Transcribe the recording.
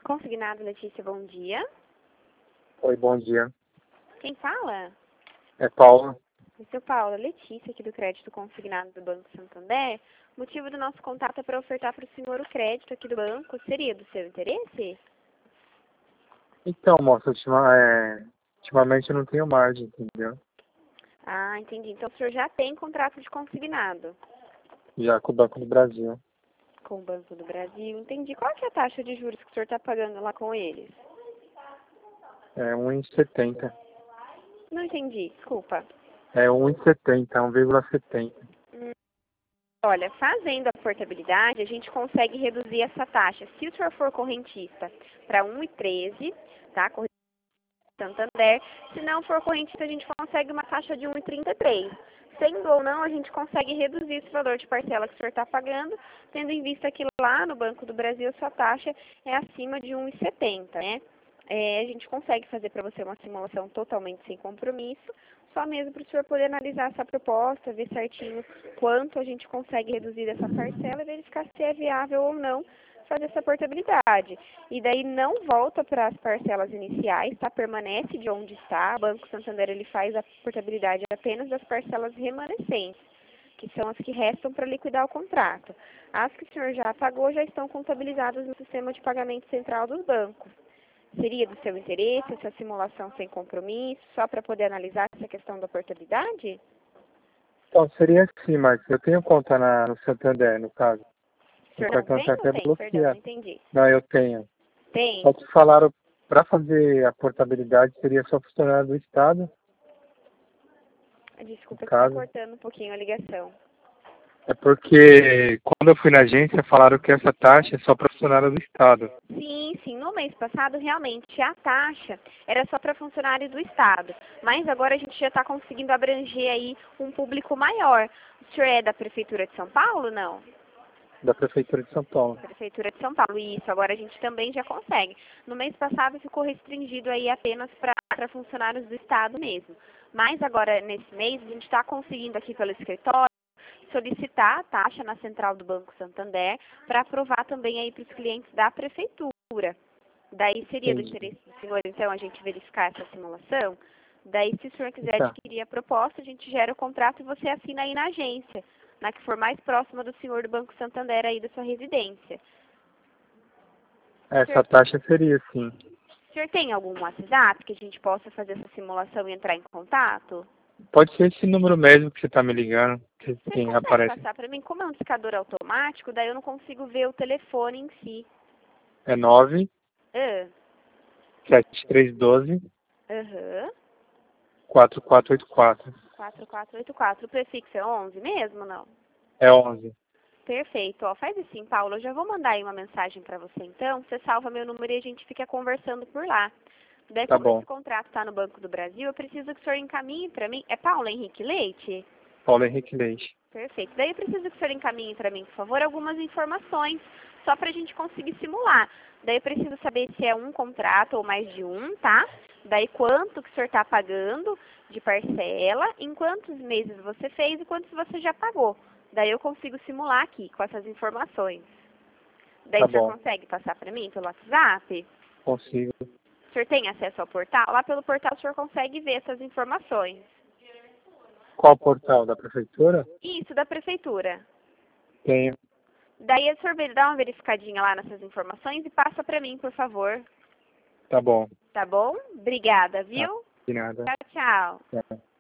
Consignado, Letícia, bom dia. Oi, bom dia. Quem fala? É Paula. Seu Paulo, Letícia, aqui do Crédito Consignado do Banco Santander. O motivo do nosso contato é para ofertar para o senhor o crédito aqui do banco. Seria do seu interesse? Então, moça, ultimamente eu não tenho margem, entendeu? Ah, entendi. Então o senhor já tem contrato de consignado Já com o Banco do Brasil. com o Banco do Brasil. Entendi. Qual que é a taxa de juros que o senhor está pagando lá com eles? É 1,70. Não entendi, desculpa. É 1,70, 1,70. Olha, fazendo a portabilidade, a gente consegue reduzir essa taxa. Se o senhor for correntista, para 1,13, tá? Correntista Santander. Se não for correntista, a gente consegue uma taxa de 1,33. Sendo ou não, a gente consegue reduzir esse valor de parcela que o senhor está pagando, tendo em vista que lá no Banco do Brasil a sua taxa é acima de 1,70, né? A gente consegue fazer para você uma simulação totalmente sem compromisso, só mesmo para o senhor poder analisar essa proposta, ver certinho quanto a gente consegue reduzir essa parcela e verificar se é viável ou não fazer essa portabilidade. E daí não volta para as parcelas iniciais, tá? Permanece de onde está. O Banco Santander ele faz a portabilidade apenas das parcelas remanescentes, que são as que restam para liquidar o contrato. As que o senhor já pagou já estão contabilizadas no sistema de pagamento central dos bancos. Seria do seu interesse essa simulação sem compromisso, só para poder analisar essa questão da portabilidade? Então, seria assim, Marcos. Eu tenho conta no Santander, no caso. O senhor O não cartão tem está ou até tem? Perdão, não bloqueado. entendi. Não, eu tenho. Tem? Só que falaram, para fazer a portabilidade, seria só funcionário do Estado, no Desculpa que está caso. cortando um pouquinho a ligação. É porque quando eu fui na agência, falaram que essa taxa é só para funcionário do Estado. Sim, sim. No mês passado, realmente, a taxa era só para funcionários do Estado. Mas agora a gente já está conseguindo abranger aí um público maior. O senhor é da Prefeitura de São Paulo, não? Da Prefeitura de São Paulo. Prefeitura de São Paulo. Isso, agora a gente também já consegue. No mês passado ficou restringido aí apenas para funcionários do Estado mesmo. Mas agora, nesse mês, a gente está conseguindo aqui pelo escritório solicitar a taxa na central do Banco Santander para aprovar também aí para os clientes da Prefeitura. Daí seria do Entendi. interesse do senhor, então, a gente verificar essa simulação. Daí, se o senhor quiser Tá. adquirir a proposta, a gente gera o contrato e você assina aí na agência, na que for mais próxima do senhor do Banco Santander aí da sua residência. Essa taxa seria, sim. O senhor tem algum WhatsApp que a gente possa fazer essa simulação e entrar em contato? Pode ser esse número mesmo que você está me ligando, que Você tem, consegue aparece. passar para mim? Como é um discador automático, daí eu não consigo ver o telefone em si. É 9 Ah, 7312 aham. 4484. 4484. O prefixo é 11 mesmo, não? É 11. Perfeito. Ó, faz assim, Paulo. Eu já vou mandar aí uma mensagem para você, então. Você salva meu número e a gente fica conversando por lá. Daí, Tá como bom. esse contrato está no Banco do Brasil, eu preciso que o senhor encaminhe para mim. É Paulo Henrique Leite? Paulo Henrique Leite. Perfeito. Daí eu preciso que o senhor encaminhe para mim, por favor, algumas informações, só para a gente conseguir simular. Daí eu preciso saber se é um contrato ou mais de um, tá? Daí quanto que o senhor está pagando de parcela, em quantos meses você fez e quantos você já pagou. Daí eu consigo simular aqui com essas informações. Daí Tá o senhor bom. consegue passar para mim pelo WhatsApp? Consigo. O senhor tem acesso ao portal? Lá pelo portal o senhor consegue ver essas informações. Qual portal? Da Prefeitura? Isso, da prefeitura. Tenho. Daí o senhor dá uma verificadinha lá nessas informações e passa para mim, por favor. Tá bom. Tá bom? Obrigada, Tá. viu? De nada. Tchau, tchau. Tchau.